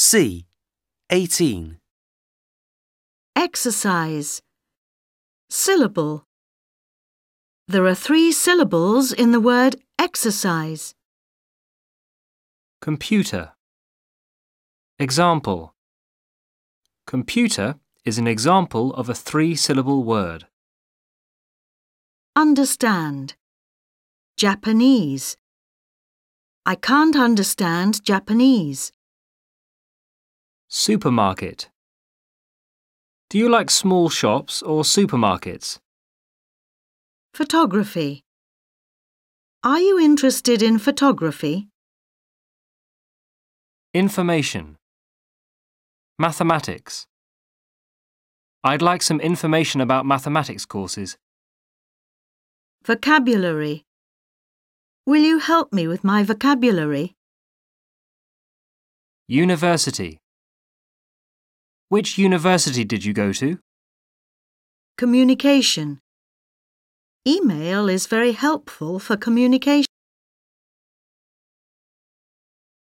C. 18. Exercise. Syllable. There are 3 syllables in the word exercise. Computer. Example. Computer is an example of a 3-syllable word. Understand. Japanese. I can't understand Japanese. Supermarket. Do you like small shops or supermarkets? Photography. Are you interested in photography? Information. Mathematics. I'd like some information about mathematics courses. Vocabulary. Will you help me with my vocabulary? University. Which university did you go to? Communication. Email is very helpful for communication.